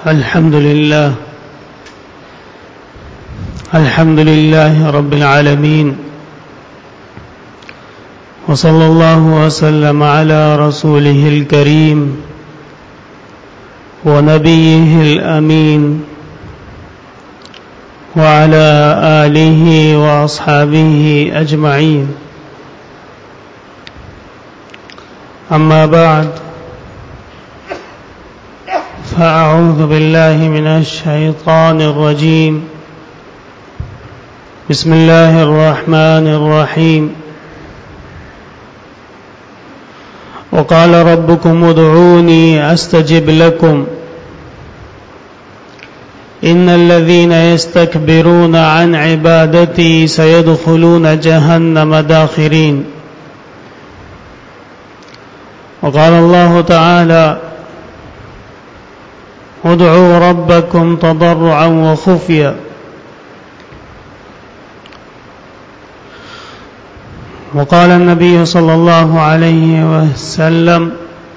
الحمد لله رب العالمين، وصلى الله وسلم على رسوله الكريم ونبيه الأمين وعلى آله وأصحابه أجمعين. أما بعد، فأعوذ بالله من الشيطان الرجيم. بسم الله الرحمن الرحيم. وقال ربكم ادعوني أستجب لكم إن الذين يستكبرون عن عبادتي سيدخلون جهنم داخرين. وقال الله تعالى ادعوا ربكم تضرعا وخفيا. وقال النبي صلى الله عليه وسلم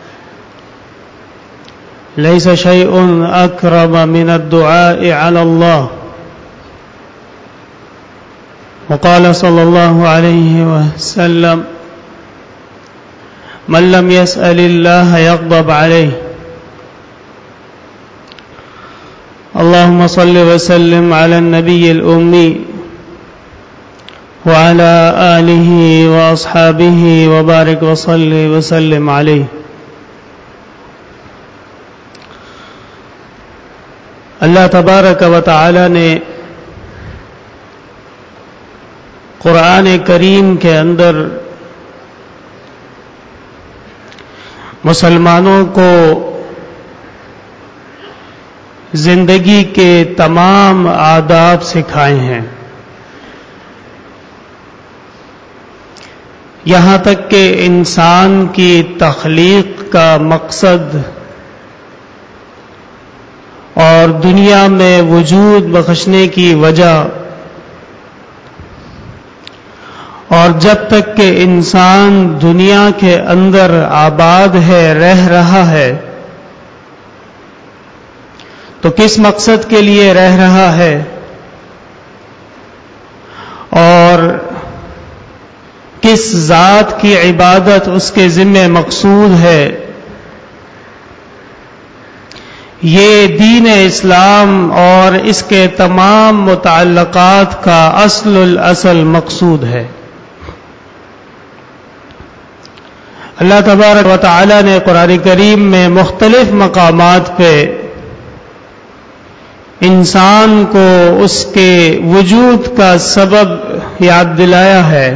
ليس شيء أكرم من الدعاء على الله. وقال صلى الله عليه وسلم من لم يسأل الله يغضب عليه. اللهم صل وسلم على النبي الأمي وعلى آله وأصحابه وبارك وصل وسلم عليه. اللہ تبارک و تعالی نے قرآن کریم کے اندر مسلمانوں کو زندگی کے تمام آداب سکھائے ہیں، یہاں تک کہ انسان کی تخلیق کا مقصد اور دنیا میں وجود بخشنے کی وجہ، اور جب تک کہ انسان دنیا کے اندر آباد ہے، رہ رہا ہے، تو کس مقصد کے لیے رہ رہا ہے اور کس ذات کی عبادت اس کے ذمہ مقصود ہے، یہ دین اسلام اور اس کے تمام متعلقات کا اصل مقصود ہے۔ اللہ تبارک و تعالی نے قرآن کریم میں مختلف مقامات پہ انسان کو اس کے وجود کا سبب یاد دلایا ہے۔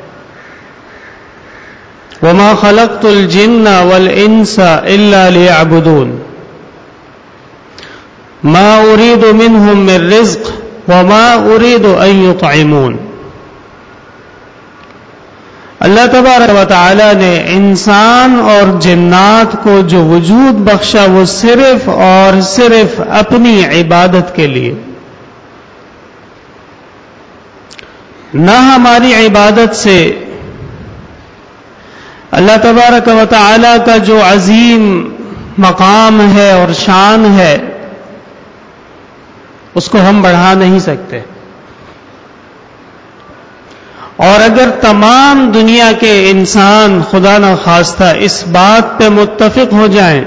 وَمَا خَلَقْتُ الْجِنَّ وَالْإِنسَ إِلَّا لِيَعْبُدُونَ مَا أُرِيدُ مِنْهُمْ مِنْ رِزْقٍ وَمَا أُرِيدُ أَنْ يُطْعِمُونَ۔ اللہ تبارک و تعالی نے انسان اور جنات کو جو وجود بخشا وہ صرف اور صرف اپنی عبادت کے لیے، نہ ہماری عبادت سے اللہ تبارک و تعالی کا جو عظیم مقام ہے اور شان ہے اس کو ہم بڑھا نہیں سکتے۔ اور اگر تمام دنیا کے انسان خدا نخواستہ اس بات پہ متفق ہو جائیں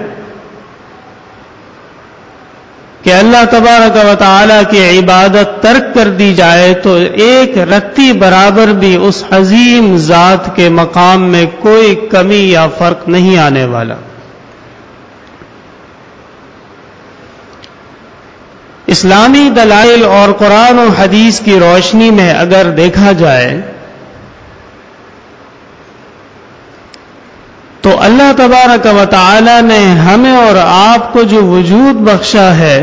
کہ اللہ تبارک و تعالی کی عبادت ترک کر دی جائے تو ایک رتی برابر بھی اس عظیم ذات کے مقام میں کوئی کمی یا فرق نہیں آنے والا۔ اسلامی دلائل اور قرآن و حدیث کی روشنی میں اگر دیکھا جائے تو اللہ تبارک و تعالی نے ہمیں اور آپ کو جو وجود بخشا ہے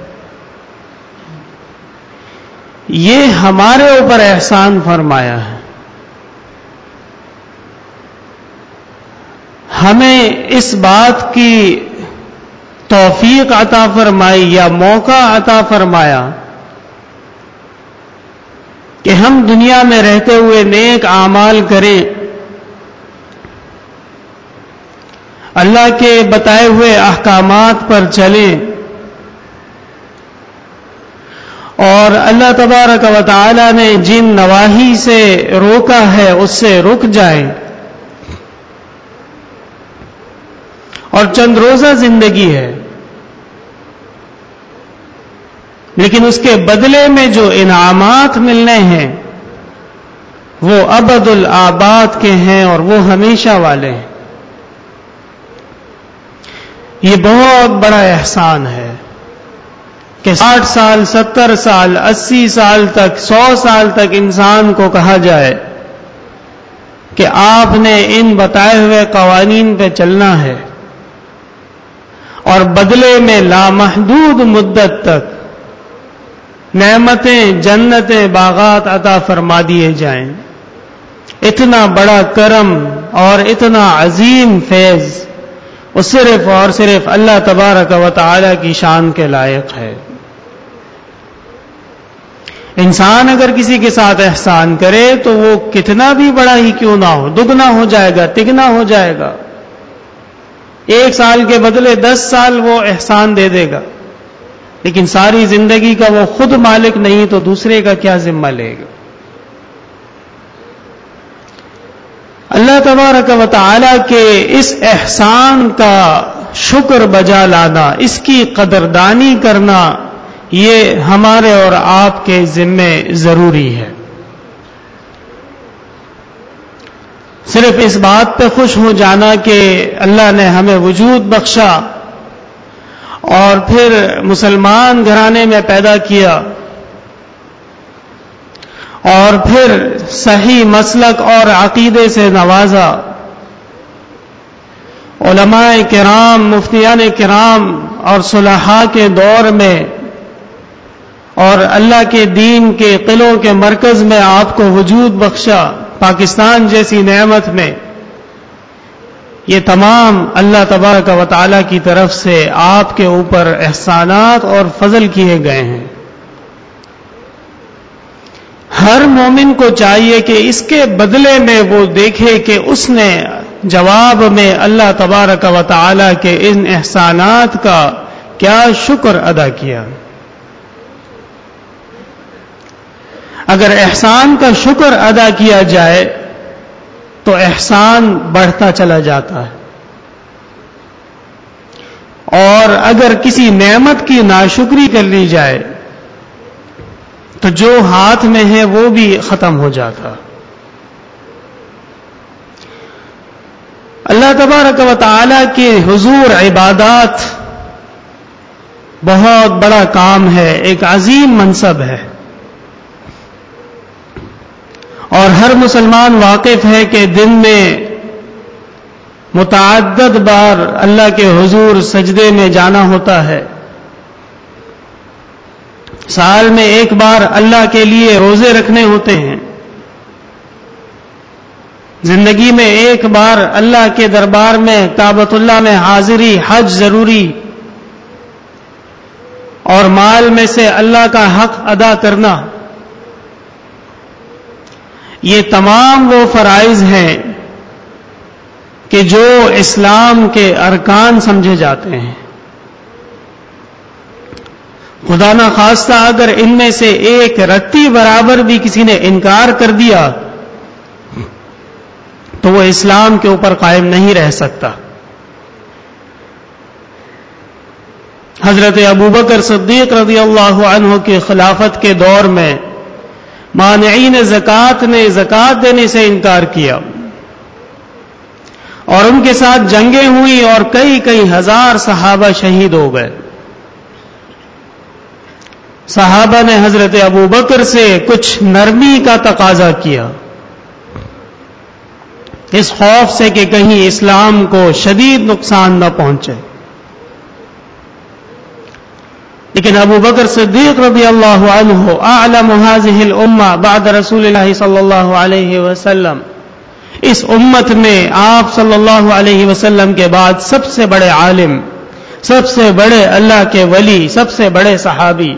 یہ ہمارے اوپر احسان فرمایا ہے۔ ہمیں اس بات کی توفیق عطا فرمائی یا موقع عطا فرمایا کہ ہم دنیا میں رہتے ہوئے نیک اعمال کریں، اللہ کے بتائے ہوئے احکامات پر چلیں، اور اللہ تبارک و تعالی نے جن نواحی سے روکا ہے اس سے رک جائیں، اور چند روزہ زندگی ہے، لیکن اس کے بدلے میں جو انعامات ملنے ہیں وہ ابد الآباد کے ہیں اور وہ ہمیشہ والے ہیں۔ یہ بہت بڑا احسان ہے کہ 60 سال، 70 سال، 80 سال تک، 100 سال تک انسان کو کہا جائے کہ آپ نے ان بتائے ہوئے قوانین پہ چلنا ہے، اور بدلے میں لامحدود مدت تک نعمتیں، جنتیں، باغات عطا فرما دیے جائیں۔ اتنا بڑا کرم اور اتنا عظیم فیض وہ صرف اور صرف اللہ تبارک و تعالی کی شان کے لائق ہے۔ انسان اگر کسی کے ساتھ احسان کرے تو وہ کتنا بھی بڑا ہی کیوں نہ ہو، دگنا ہو جائے گا، تگنا ہو جائے گا۔ 1 سال کے بدلے 10 سال وہ احسان دے دے گا، لیکن ساری زندگی کا وہ خود مالک نہیں تو دوسرے کا کیا ذمہ لے گا؟ اللہ تبارک و تعالی کے اس احسان کا شکر بجا لانا، اس کی قدردانی کرنا، یہ ہمارے اور آپ کے ذمے ضروری ہے۔ صرف اس بات پہ خوش ہو جانا کہ اللہ نے ہمیں وجود بخشا اور پھر مسلمان گھرانے میں پیدا کیا اور پھر صحیح مسلک اور عقیدے سے نوازا، علماء کرام، مفتیان کرام اور صلحاء کے دور میں، اور اللہ کے دین کے قلعوں کے مرکز میں آپ کو وجود بخشا، پاکستان جیسی نعمت میں، یہ تمام اللہ تبارک و تعالی کی طرف سے آپ کے اوپر احسانات اور فضل کیے گئے ہیں۔ ہر مومن کو چاہیے کہ اس کے بدلے میں وہ دیکھے کہ اس نے جواب میں اللہ تبارک و تعالی کے ان احسانات کا کیا شکر ادا کیا۔ اگر احسان کا شکر ادا کیا جائے تو احسان بڑھتا چلا جاتا ہے، اور اگر کسی نعمت کی ناشکری کر لی جائے تو جو ہاتھ میں ہے وہ بھی ختم ہو جاتا۔ اللہ تبارک و تعالی کے حضور عبادات بہت بڑا کام ہے، ایک عظیم منصب ہے، اور ہر مسلمان واقف ہے کہ دن میں متعدد بار اللہ کے حضور سجدے میں جانا ہوتا ہے، سال میں 1 بار اللہ کے لیے روزے رکھنے ہوتے ہیں، زندگی میں 1 بار اللہ کے دربار میں کعبۃ اللہ میں حاضری، حج ضروری، اور مال میں سے اللہ کا حق ادا کرنا، یہ تمام وہ فرائض ہیں کہ جو اسلام کے ارکان سمجھے جاتے ہیں۔ خدا نہ خواستہ اگر ان میں سے ایک رتی برابر بھی کسی نے انکار کر دیا تو وہ اسلام کے اوپر قائم نہیں رہ سکتا۔ حضرت ابوبکر صدیق رضی اللہ عنہ کی خلافت کے دور میں مانعین زکوٰۃ نے زکوٰۃ دینے سے انکار کیا، اور ان کے ساتھ جنگیں ہوئی اور کئی ہزار صحابہ شہید ہو گئے۔ صحابہ نے حضرت ابوبکر سے کچھ نرمی کا تقاضا کیا، اس خوف سے کہ کہیں اسلام کو شدید نقصان نہ پہنچے، لیکن ابو بکر صدیق رضی اللہ عنہ اعلم هذه الامه بعد رسول اللہ صلی اللہ علیہ وسلم، اس امت میں آپ صلی اللہ علیہ وسلم کے بعد سب سے بڑے عالم، سب سے بڑے اللہ کے ولی، سب سے بڑے صحابی،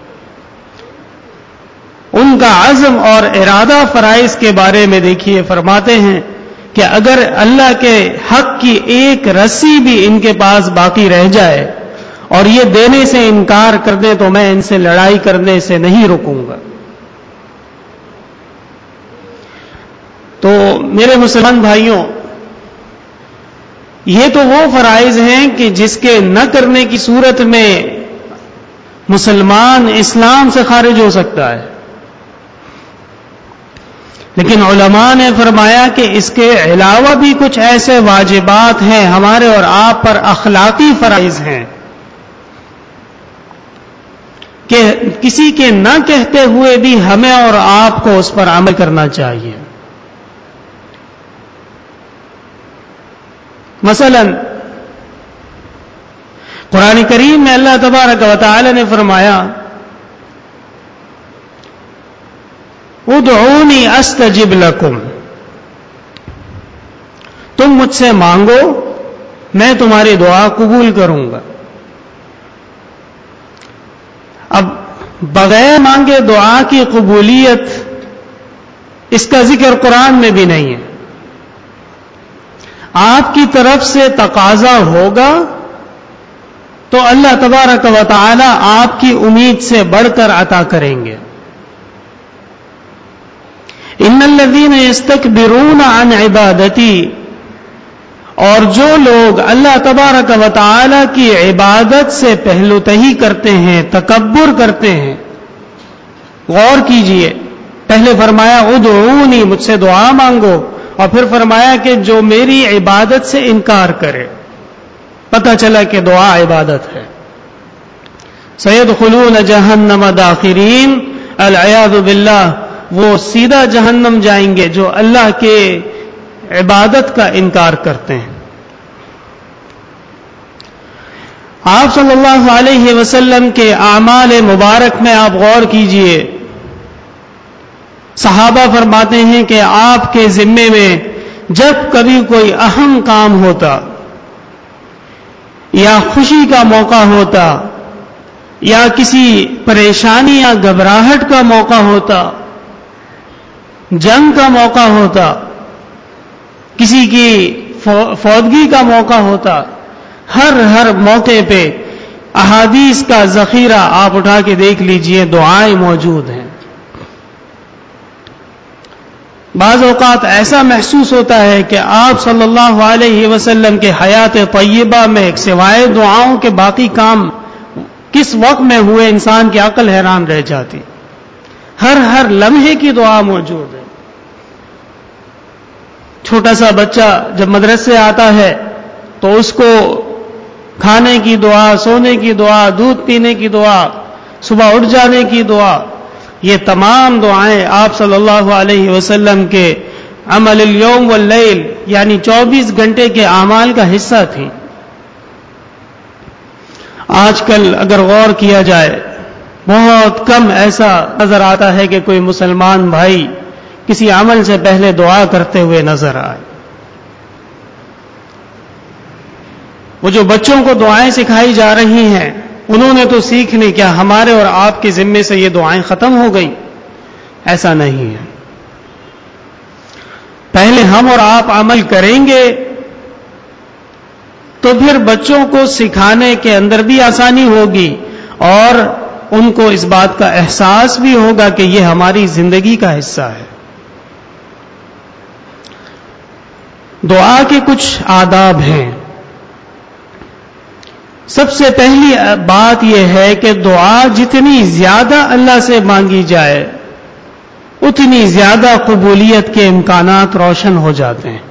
ان کا عزم اور ارادہ فرائض کے بارے میں دیکھیے، فرماتے ہیں کہ اگر اللہ کے حق کی ایک رسی بھی ان کے پاس باقی رہ جائے اور یہ دینے سے انکار کر دیں تو میں ان سے لڑائی کرنے سے نہیں رکوں گا. تو میرے مسلمان بھائیوں، یہ تو وہ فرائض ہیں کہ جس کے نہ کرنے کی صورت میں مسلمان اسلام سے خارج ہو سکتا ہے. لیکن علماء نے فرمایا کہ اس کے علاوہ بھی کچھ ایسے واجبات ہیں ہمارے اور آپ پر، اخلاقی فرائض ہیں کہ کسی کے نہ کہتے ہوئے بھی ہمیں اور آپ کو اس پر عمل کرنا چاہیے. مثلا قرآن کریم میں اللہ تبارک و تعالی نے فرمایا ادعونی استجب لکم، تم مجھ سے مانگو میں تمہاری دعا قبول کروں گا. اب بغیر مانگے دعا کی قبولیت اس کا ذکر قرآن میں بھی نہیں ہے. آپ کی طرف سے تقاضا ہوگا تو اللہ تبارک و تعالی آپ کی امید سے بڑھ کر عطا کریں گے. ان الذین یستکبرون عن عبادتی، اور جو لوگ اللہ تبارک و تعالی کی عبادت سے پہلو تہی کرتے ہیں، تکبر کرتے ہیں. غور کیجئے، پہلے فرمایا ادعونی، مجھ سے دعا مانگو، اور پھر فرمایا کہ جو میری عبادت سے انکار کرے. پتہ چلا کہ دعا عبادت ہے. سیدخلون جہنم داخرین، العیاذ باللہ، وہ سیدھا جہنم جائیں گے جو اللہ کے عبادت کا انکار کرتے ہیں. آپ صلی اللہ علیہ وسلم کے اعمال مبارک میں آپ غور کیجئے. صحابہ فرماتے ہیں کہ آپ کے ذمے میں جب کبھی کوئی اہم کام ہوتا یا خوشی کا موقع ہوتا یا کسی پریشانی یا گھبراہٹ کا موقع ہوتا، جنگ کا موقع ہوتا، کسی کی فوتگی کا موقع ہوتا، ہر موقع پہ احادیث کا ذخیرہ آپ اٹھا کے دیکھ لیجئے، دعائیں موجود ہیں. بعض اوقات ایسا محسوس ہوتا ہے کہ آپ صلی اللہ علیہ وسلم کے حیات طیبہ میں سوائے دعاؤں کے باقی کام کس وقت میں ہوئے، انسان کی عقل حیران رہ جاتی. ہر لمحے کی دعا موجود ہے. چھوٹا سا بچہ جب مدرسے سے آتا ہے تو اس کو کھانے کی دعا، سونے کی دعا، دودھ پینے کی دعا، صبح اٹھ جانے کی دعا، یہ تمام دعائیں آپ صلی اللہ علیہ وسلم کے عمل الیوم واللیل یعنی 24 گھنٹے کے اعمال کا حصہ تھیں. آج کل اگر غور کیا جائے بہت کم ایسا نظر آتا ہے کہ کوئی مسلمان بھائی کسی عمل سے پہلے دعا کرتے ہوئے نظر آئے. وہ جو بچوں کو دعائیں سکھائی جا رہی ہیں انہوں نے تو سیکھ لی، کیا ہمارے اور آپ کے ذمے سے یہ دعائیں ختم ہو گئیں؟ ایسا نہیں ہے. پہلے ہم اور آپ عمل کریں گے تو پھر بچوں کو سکھانے کے اندر بھی آسانی ہوگی اور ان کو اس بات کا احساس بھی ہوگا کہ یہ ہماری زندگی کا حصہ ہے. دعا کے کچھ آداب ہیں. سب سے پہلی بات یہ ہے کہ دعا جتنی زیادہ اللہ سے مانگی جائے اتنی زیادہ قبولیت کے امکانات روشن ہو جاتے ہیں.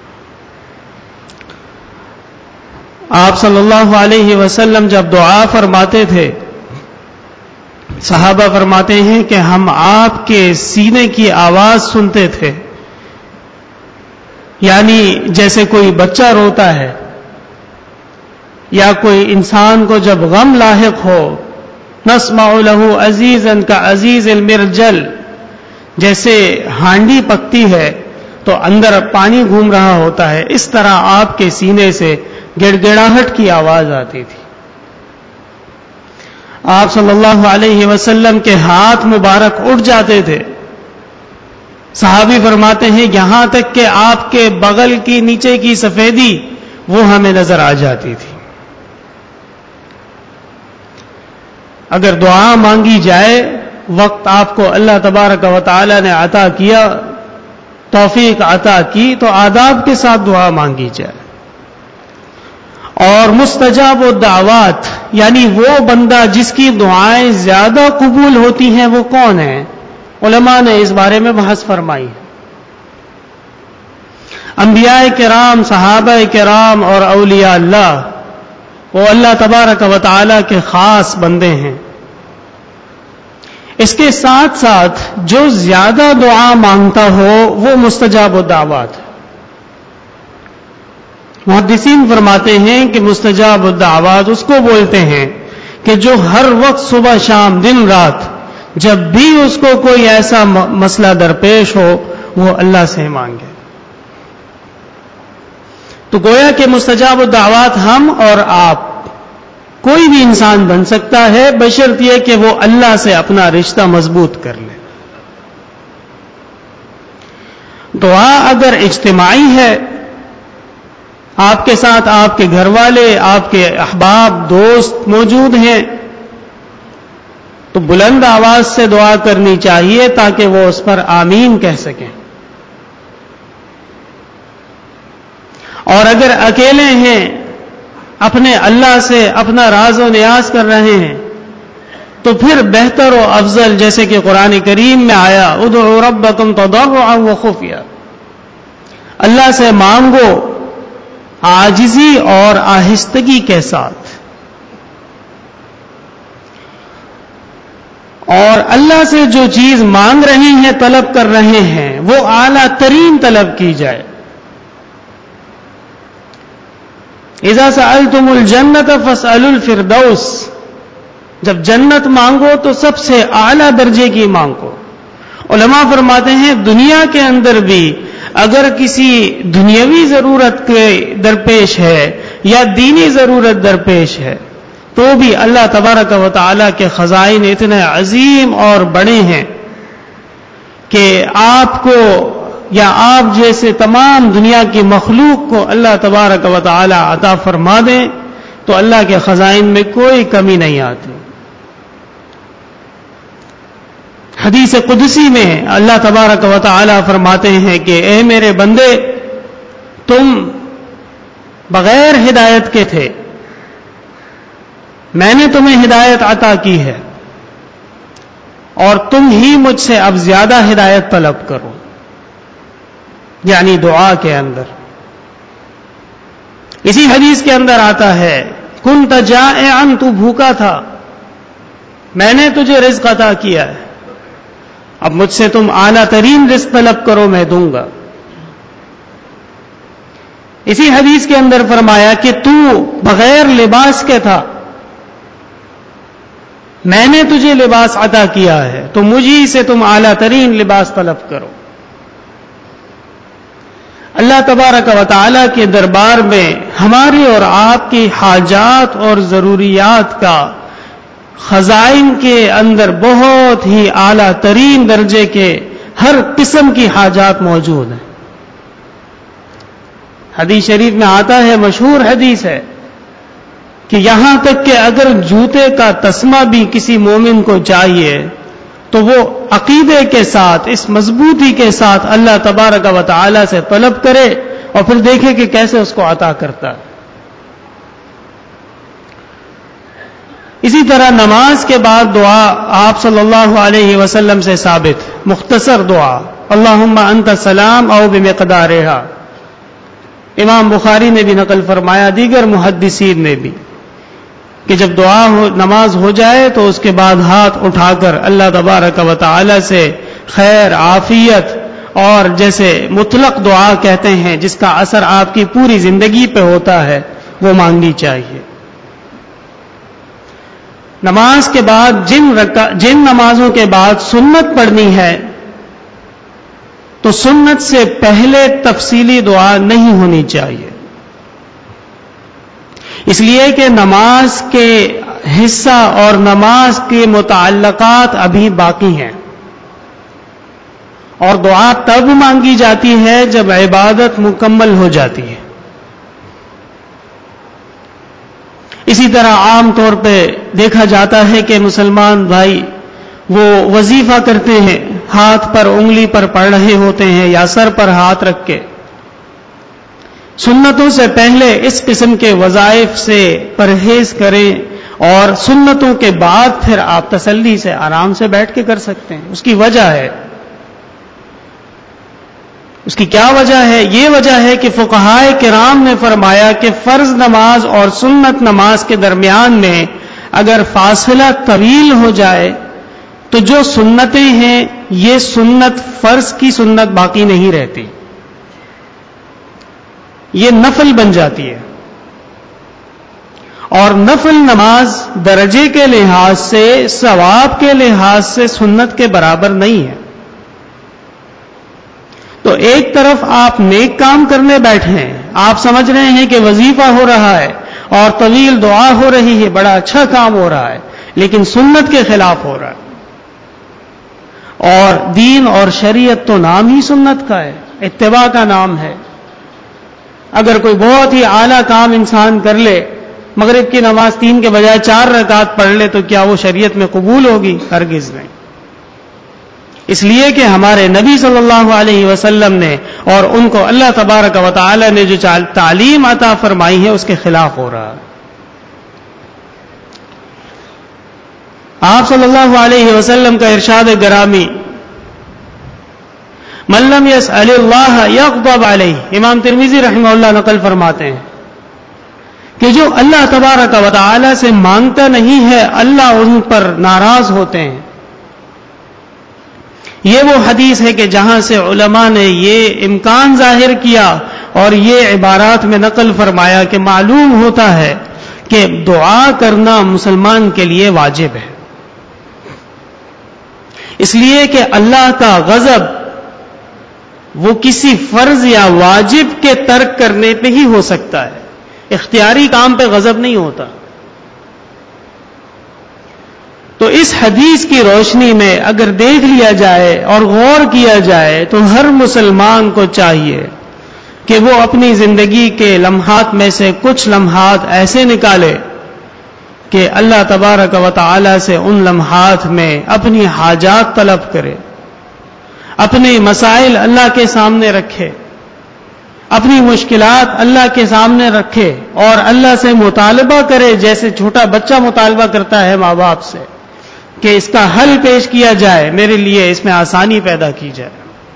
آپ صلی اللہ علیہ وسلم جب دعا فرماتے تھے صحابہ فرماتے ہیں کہ ہم آپ کے سینے کی آواز سنتے تھے، یعنی جیسے کوئی بچہ روتا ہے یا کوئی انسان کو جب غم لاحق ہو، نسمع له عزیزا کعزیز المرجل، جیسے ہانڈی پکتی ہے تو اندر پانی گھوم رہا ہوتا ہے، اس طرح آپ کے سینے سے گڑ گڑاہٹ کی آواز آتی تھی. آپ صلی اللہ علیہ وسلم کے ہاتھ مبارک اٹھ جاتے تھے. صحابی فرماتے ہیں یہاں تک کہ آپ کے بغل کی نیچے کی سفیدی وہ ہمیں نظر آ جاتی تھی. اگر دعا مانگی جائے، وقت آپ کو اللہ تبارک و تعالی نے عطا کیا، توفیق عطا کی، تو آداب کے ساتھ دعا مانگی جائے. اور مستجاب الدعوات یعنی وہ بندہ جس کی دعائیں زیادہ قبول ہوتی ہیں وہ کون ہے؟ علماء نے اس بارے میں بحث فرمائی ہے. انبیاء کرام، صحابہ کرام اور اولیاء اللہ، وہ اللہ تبارک و تعالی کے خاص بندے ہیں. اس کے ساتھ ساتھ جو زیادہ دعا مانگتا ہو وہ مستجاب الدعوات ہے. محدثین فرماتے ہیں کہ مستجاب الدعوات اس کو بولتے ہیں کہ جو ہر وقت صبح شام دن رات جب بھی اس کو کوئی ایسا مسئلہ درپیش ہو وہ اللہ سے مانگے. تو گویا کہ مستجاب الدعوات ہم اور آپ، کوئی بھی انسان بن سکتا ہے، بشرط یہ کہ وہ اللہ سے اپنا رشتہ مضبوط کر لے. دعا اگر اجتماعی ہے، آپ کے ساتھ آپ کے گھر والے، آپ کے احباب دوست موجود ہیں، تو بلند آواز سے دعا کرنی چاہیے تاکہ وہ اس پر آمین کہہ سکیں. اور اگر اکیلے ہیں، اپنے اللہ سے اپنا راز و نیاز کر رہے ہیں، تو پھر بہتر و افضل جیسے کہ قرآن کریم میں آیا، ادعوا ربکم تضرعا وخفیا، اللہ سے مانگو عاجزی اور آہستگی کے ساتھ. اور اللہ سے جو چیز مانگ رہی ہیں، طلب کر رہے ہیں، وہ اعلیٰ ترین طلب کی جائے. اذا سألتم الجنت فاسألوا الفردوس، جب جنت مانگو تو سب سے اعلیٰ درجے کی مانگو. علماء فرماتے ہیں دنیا کے اندر بھی اگر کسی دنیاوی ضرورت کے درپیش ہے یا دینی ضرورت درپیش ہے تو بھی اللہ تبارک و تعالیٰ کے خزائن اتنے عظیم اور بڑے ہیں کہ آپ کو یا آپ جیسے تمام دنیا کی مخلوق کو اللہ تبارک و تعالیٰ عطا فرما دیں تو اللہ کے خزائن میں کوئی کمی نہیں آتی. حدیث قدسی میں اللہ تبارک و تعالیٰ فرماتے ہیں کہ اے میرے بندے، تم بغیر ہدایت کے تھے، میں نے تمہیں ہدایت عطا کی ہے، اور تم ہی مجھ سے اب زیادہ ہدایت طلب کرو. یعنی دعا کے اندر. اسی حدیث کے اندر آتا ہے کنت جائعا، تو بھوکا تھا، میں نے تجھے رزق عطا کیا ہے، اب مجھ سے تم اعلیٰ ترین رزق طلب کرو، میں دوں گا. اسی حدیث کے اندر فرمایا کہ تو بغیر لباس کے تھا، میں نے تجھے لباس عطا کیا ہے، تو مجھی سے تم اعلیٰ ترین لباس طلب کرو. اللہ تبارک و تعالیٰ کے دربار میں ہماری اور آپ کی حاجات اور ضروریات کا خزائن کے اندر بہت ہی اعلیٰ ترین درجے کے ہر قسم کی حاجات موجود ہیں. حدیث شریف میں آتا ہے، مشہور حدیث ہے کہ یہاں تک کہ اگر جوتے کا تسمہ بھی کسی مومن کو چاہیے تو وہ عقیدے کے ساتھ، اس مضبوطی کے ساتھ اللہ تبارک و تعالی سے طلب کرے اور پھر دیکھے کہ کیسے اس کو عطا کرتا ہے. اسی طرح نماز کے بعد دعا آپ صلی اللہ علیہ وسلم سے ثابت، مختصر دعا، اللہم انت السلام او بمقدارہا. امام بخاری نے بھی نقل فرمایا، دیگر محدثین نے بھی، کہ جب نماز ہو جائے تو اس کے بعد ہاتھ اٹھا کر اللہ تبارک و تعالی سے خیر، عافیت اور جیسے مطلق دعا کہتے ہیں جس کا اثر آپ کی پوری زندگی پہ ہوتا ہے وہ مانگنی چاہیے. نماز کے بعد جن نمازوں کے بعد سنت پڑھنی ہے تو سنت سے پہلے تفصیلی دعا نہیں ہونی چاہیے، اس لیے کہ نماز کے حصہ اور نماز کے متعلقات ابھی باقی ہیں، اور دعا تب مانگی جاتی ہے جب عبادت مکمل ہو جاتی ہے. اسی طرح عام طور پہ دیکھا جاتا ہے کہ مسلمان بھائی وہ وظیفہ کرتے ہیں، ہاتھ پر انگلی پر پڑھ رہے ہوتے ہیں یا سر پر ہاتھ رکھ کے. سنتوں سے پہلے اس قسم کے وظائف سے پرہیز کریں، اور سنتوں کے بعد پھر آپ تسلی سے آرام سے بیٹھ کے کر سکتے ہیں. اس کی وجہ ہے، اس کی کیا وجہ ہے؟ یہ وجہ ہے کہ فقہائے کرام نے فرمایا کہ فرض نماز اور سنت نماز کے درمیان میں اگر فاصلہ طویل ہو جائے تو جو سنتیں ہیں یہ سنت فرض کی سنت باقی نہیں رہتی، یہ نفل بن جاتی ہے. اور نفل نماز درجے کے لحاظ سے، ثواب کے لحاظ سے سنت کے برابر نہیں ہے. تو ایک طرف آپ نیک کام کرنے بیٹھے ہیں، آپ سمجھ رہے ہیں کہ وظیفہ ہو رہا ہے اور طویل دعا ہو رہی ہے، بڑا اچھا کام ہو رہا ہے، لیکن سنت کے خلاف ہو رہا ہے. اور دین اور شریعت تو نام ہی سنت کا ہے، اتباع کا نام ہے. اگر کوئی بہت ہی اعلیٰ کام انسان کر لے، مغرب کی نماز 3 کے بجائے 4 رکعت پڑھ لے، تو کیا وہ شریعت میں قبول ہوگی؟ ہرگز نہیں. اس لیے کہ ہمارے نبی صلی اللہ علیہ وسلم نے اور ان کو اللہ تبارک و تعالی نے جو تعلیم عطا فرمائی ہے اس کے خلاف ہو رہا ہے. آپ صلی اللہ علیہ وسلم کا ارشاد گرامی، من لم يسأل اللہ یغضب علیہ، امام ترمذی رحمہ اللہ نقل فرماتے ہیں کہ جو اللہ تبارک و تعالی سے مانگتا نہیں ہے اللہ ان پر ناراض ہوتے ہیں. یہ وہ حدیث ہے کہ جہاں سے علماء نے یہ امکان ظاہر کیا اور یہ عبارات میں نقل فرمایا کہ معلوم ہوتا ہے کہ دعا کرنا مسلمان کے لیے واجب ہے. اس لیے کہ اللہ کا غضب وہ کسی فرض یا واجب کے ترک کرنے پہ ہی ہو سکتا ہے، اختیاری کام پہ غضب نہیں ہوتا. تو اس حدیث کی روشنی میں اگر دیکھ لیا جائے اور غور کیا جائے تو ہر مسلمان کو چاہیے کہ وہ اپنی زندگی کے لمحات میں سے کچھ لمحات ایسے نکالے کہ اللہ تبارک و تعالی سے ان لمحات میں اپنی حاجات طلب کرے، اپنے مسائل اللہ کے سامنے رکھے، اپنی مشکلات اللہ کے سامنے رکھے اور اللہ سے مطالبہ کرے جیسے چھوٹا بچہ مطالبہ کرتا ہے ماں باپ سے کہ اس کا حل پیش کیا جائے، میرے لیے اس میں آسانی پیدا کی جائے.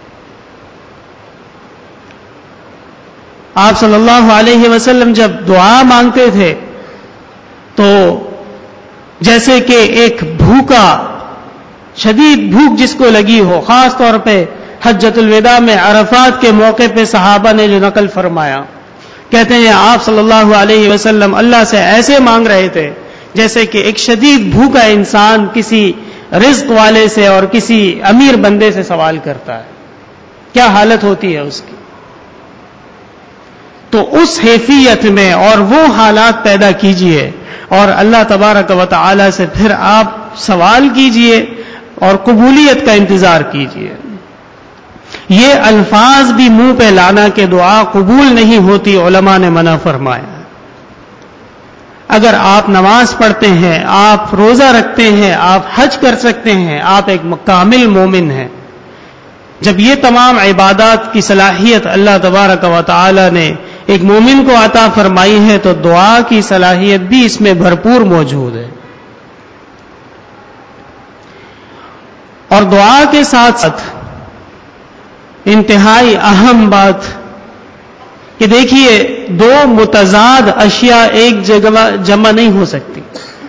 آپ صلی اللہ علیہ وسلم جب دعا مانگتے تھے تو جیسے کہ ایک بھوکا، شدید بھوک جس کو لگی ہو، خاص طور پہ حجۃ الوداع میں عرفات کے موقع پہ صحابہ نے جو نقل فرمایا، کہتے ہیں آپ صلی اللہ علیہ وسلم اللہ سے ایسے مانگ رہے تھے جیسے کہ ایک شدید بھوکا انسان کسی رزق والے سے اور کسی امیر بندے سے سوال کرتا ہے، کیا حالت ہوتی ہے اس کی. تو اس حیثیت میں اور وہ حالات پیدا کیجئے اور اللہ تبارک و تعالی سے پھر آپ سوال کیجئے اور قبولیت کا انتظار کیجئے. یہ الفاظ بھی منہ پہ لانا کہ دعا قبول نہیں ہوتی، علماء نے منع فرمایا. اگر آپ نماز پڑھتے ہیں، آپ روزہ رکھتے ہیں، آپ حج کر سکتے ہیں، آپ ایک کامل مومن ہیں. جب یہ تمام عبادات کی صلاحیت اللہ تبارک و تعالی نے ایک مومن کو عطا فرمائی ہے تو دعا کی صلاحیت بھی اس میں بھرپور موجود ہے. اور دعا کے ساتھ ساتھ انتہائی اہم بات کہ دیکھیے دو متضاد اشیاء ایک جگہ جمع نہیں ہو سکتی.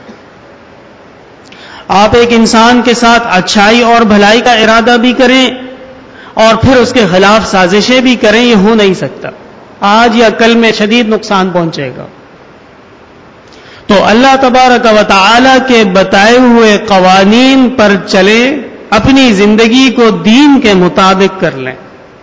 آپ ایک انسان کے ساتھ اچھائی اور بھلائی کا ارادہ بھی کریں اور پھر اس کے خلاف سازشیں بھی کریں، یہ ہو نہیں سکتا. آج یا کل میں شدید نقصان پہنچے گا. تو اللہ تبارک و تعالی کے بتائے ہوئے قوانین پر چلیں، اپنی زندگی کو دین کے مطابق کر لیں.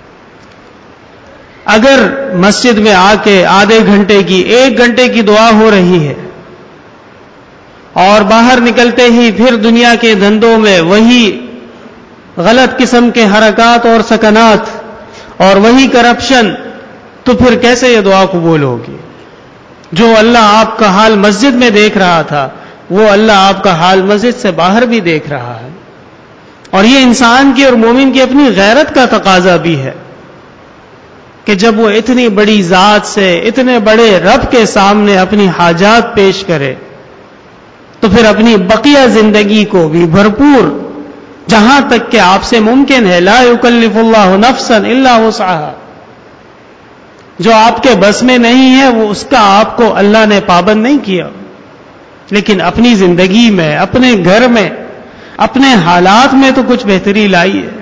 اگر مسجد میں آ کے آدھے گھنٹے کی 1 گھنٹے کی دعا ہو رہی ہے اور باہر نکلتے ہی پھر دنیا کے دھندوں میں وہی غلط قسم کے حرکات اور سکنات اور وہی کرپشن، تو پھر کیسے یہ دعا قبول ہوگی؟ جو اللہ آپ کا حال مسجد میں دیکھ رہا تھا وہ اللہ آپ کا حال مسجد سے باہر بھی دیکھ رہا ہے. اور یہ انسان کی اور مومن کی اپنی غیرت کا تقاضا بھی ہے کہ جب وہ اتنی بڑی ذات سے اتنے بڑے رب کے سامنے اپنی حاجات پیش کرے تو پھر اپنی بقیہ زندگی کو بھی بھرپور جہاں تک کہ آپ سے ممکن ہے، لا یکلف اللہ نفسا الا وسعها، جو آپ کے بس میں نہیں ہے وہ اس کا آپ کو اللہ نے پابند نہیں کیا، لیکن اپنی زندگی میں، اپنے گھر میں، اپنے حالات میں تو کچھ بہتری لائی ہے.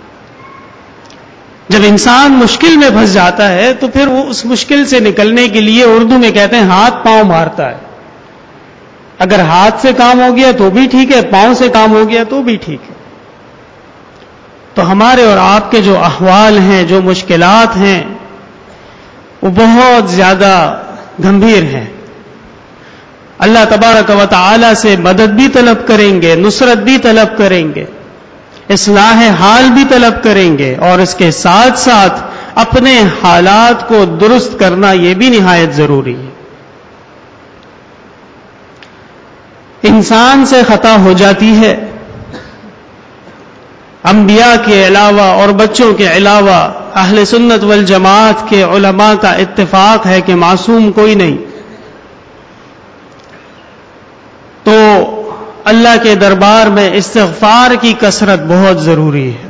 جب انسان مشکل میں پھنس جاتا ہے تو پھر وہ اس مشکل سے نکلنے کے لیے اردو میں کہتے ہیں ہاتھ پاؤں مارتا ہے. اگر ہاتھ سے کام ہو گیا تو بھی ٹھیک ہے، پاؤں سے کام ہو گیا تو بھی ٹھیک ہے. تو ہمارے اور آپ کے جو احوال ہیں، جو مشکلات ہیں، وہ بہت زیادہ گمبھیر ہیں. اللہ تبارک و تعالی سے مدد بھی طلب کریں گے، نصرت بھی طلب کریں گے، اصلاح حال بھی طلب کریں گے، اور اس کے ساتھ ساتھ اپنے حالات کو درست کرنا یہ بھی نہایت ضروری ہے. انسان سے خطا ہو جاتی ہے. انبیاء کے علاوہ اور بچوں کے علاوہ اہل سنت والجماعت کے علماء کا اتفاق ہے کہ معصوم کوئی نہیں. تو اللہ کے دربار میں استغفار کی کثرت بہت ضروری ہے.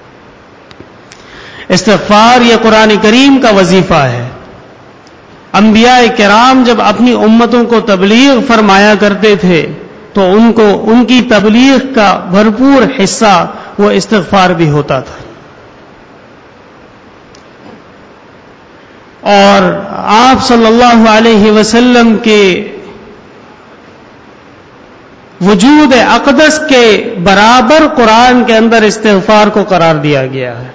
استغفار یہ قرآن کریم کا وظیفہ ہے. انبیاء کرام جب اپنی امتوں کو تبلیغ فرمایا کرتے تھے تو ان کی تبلیغ کا بھرپور حصہ وہ استغفار بھی ہوتا تھا. اور آپ صلی اللہ علیہ وسلم کے وجود اقدس کے برابر قرآن کے اندر استغفار کو قرار دیا گیا ہے.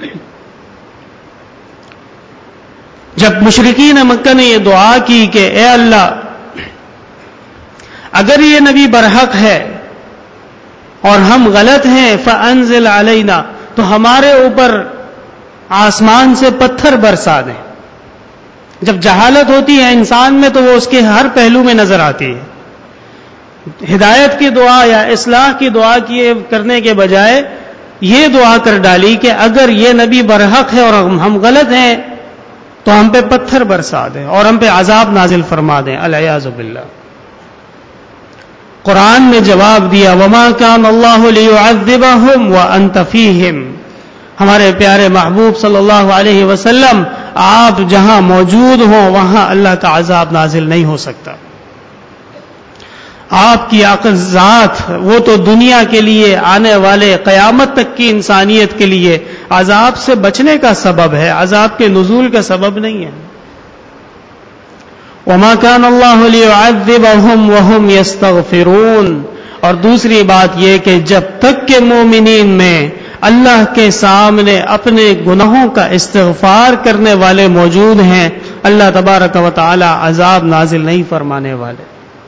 جب مشرکین مکہ نے یہ دعا کی کہ اے اللہ اگر یہ نبی برحق ہے اور ہم غلط ہیں فانزل علینا، تو ہمارے اوپر آسمان سے پتھر برسا دیں. جب جہالت ہوتی ہے انسان میں تو وہ اس کے ہر پہلو میں نظر آتی ہے. ہدایت کی دعا یا اصلاح کی دعا کرنے کے بجائے یہ دعا کر ڈالی کہ اگر یہ نبی برحق ہے اور ہم غلط ہیں تو ہم پہ پتھر برسا دیں اور ہم پہ عذاب نازل فرما دیں، العیاذ باللہ. قرآن نے جواب دیا وما کان اللہ لیعذبہم وانت فیہم. ہمارے پیارے محبوب صلی اللہ علیہ وسلم آپ جہاں موجود ہوں وہاں اللہ کا عذاب نازل نہیں ہو سکتا. آپ کی عقل ذات وہ تو دنیا کے لیے آنے والے قیامت تک کی انسانیت کے لیے عذاب سے بچنے کا سبب ہے، عذاب کے نزول کا سبب نہیں ہے. وما كان الله ليعذبهم وهم يستغفرون. اور دوسری بات یہ کہ جب تک کہ مومنین میں اللہ کے سامنے اپنے گناہوں کا استغفار کرنے والے موجود ہیں اللہ تبارک و تعالی عذاب نازل نہیں فرمانے والے.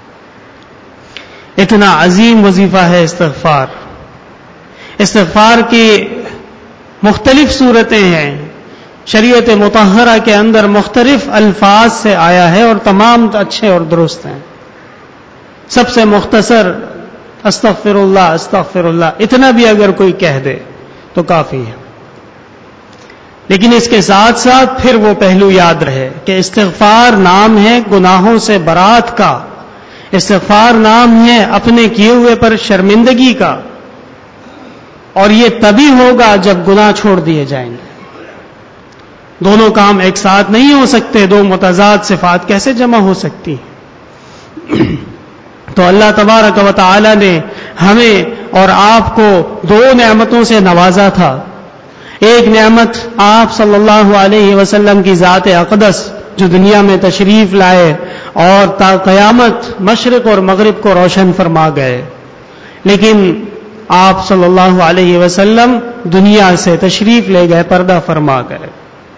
اتنا عظیم وظیفہ ہے استغفار. استغفار کی مختلف صورتیں ہیں. شریعت مطہرہ کے اندر مختلف الفاظ سے آیا ہے اور تمام اچھے اور درست ہیں. سب سے مختصر استغفر اللہ اتنا بھی اگر کوئی کہہ دے تو کافی ہے. لیکن اس کے ساتھ ساتھ پھر وہ پہلو یاد رہے کہ استغفار نام ہے گناہوں سے برات کا، استغفار نام ہے اپنے کیے ہوئے پر شرمندگی کا، اور یہ تبھی ہوگا جب گناہ چھوڑ دیے جائیں گے. دونوں کام ایک ساتھ نہیں ہو سکتے. دو متضاد صفات کیسے جمع ہو سکتی ہیں؟ تو اللہ تبارک و تعالی نے ہمیں اور آپ کو دو نعمتوں سے نوازا تھا. ایک نعمت آپ صلی اللہ علیہ وسلم کی ذات اقدس جو دنیا میں تشریف لائے اور تا قیامت مشرق اور مغرب کو روشن فرما گئے. لیکن آپ صلی اللہ علیہ وسلم دنیا سے تشریف لے گئے، پردہ فرما گئے.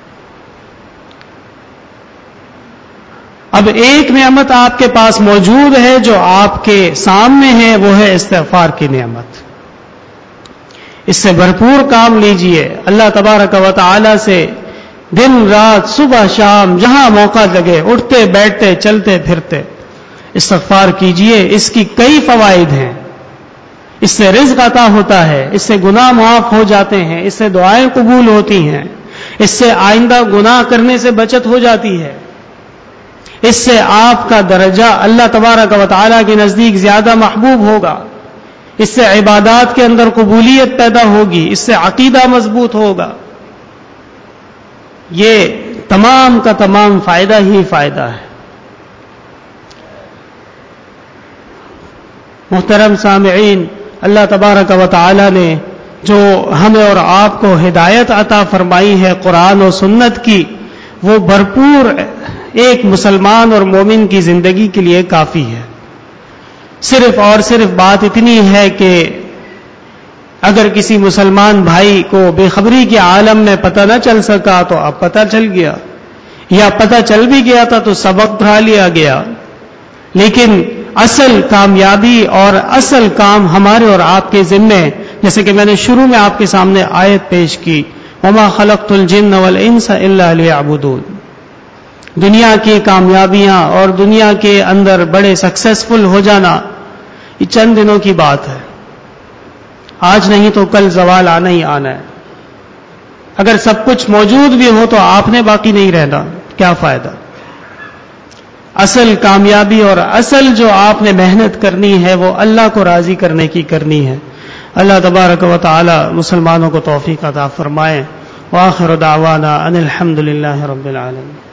اب ایک نعمت آپ کے پاس موجود ہے جو آپ کے سامنے ہے، وہ ہے استغفار کی نعمت. اس سے بھرپور کام لیجئے. اللہ تبارک و تعالی سے دن رات صبح شام جہاں موقع لگے اٹھتے بیٹھتے چلتے پھرتے استغفار کیجئے. اس کی کئی فوائد ہیں. اس سے رزق عطا ہوتا ہے، اس سے گناہ معاف ہو جاتے ہیں، اس سے دعائیں قبول ہوتی ہیں، اس سے آئندہ گناہ کرنے سے بچت ہو جاتی ہے، اس سے آپ کا درجہ اللہ تبارک و تعالیٰ کے نزدیک زیادہ محبوب ہوگا، اس سے عبادات کے اندر قبولیت پیدا ہوگی، اس سے عقیدہ مضبوط ہوگا. یہ تمام کا تمام فائدہ ہی فائدہ ہے. محترم سامعین، اللہ تبارک و تعالی نے جو ہمیں اور آپ کو ہدایت عطا فرمائی ہے قرآن و سنت کی، وہ بھرپور ایک مسلمان اور مومن کی زندگی کے لیے کافی ہے. صرف اور صرف بات اتنی ہے کہ اگر کسی مسلمان بھائی کو بے خبری کے عالم میں پتہ نہ چل سکا تو اب پتہ چل گیا، یا پتہ چل بھی گیا تھا تو سبق اٹھا لیا گیا. لیکن اصل کامیابی اور اصل کام ہمارے اور آپ کے ذمے، جیسے کہ میں نے شروع میں آپ کے سامنے آیت پیش کی، وَمَا خَلَقْتُ الْجِنَّ وَالْإِنسَ إِلَّا لِيَعْبُدُونَ. دنیا کی کامیابیاں اور دنیا کے اندر بڑے سکسیسفل ہو جانا یہ چند دنوں کی بات ہے. آج نہیں تو کل زوال آنا ہی آنا ہے. اگر سب کچھ موجود بھی ہو تو آپ نے باقی نہیں رہنا، کیا فائدہ. اصل کامیابی اور اصل جو آپ نے محنت کرنی ہے وہ اللہ کو راضی کرنے کی کرنی ہے. اللہ تبارک و تعالی مسلمانوں کو توفیق عطا فرمائے. وآخر دعوانا ان الحمد للہ رب العالمین.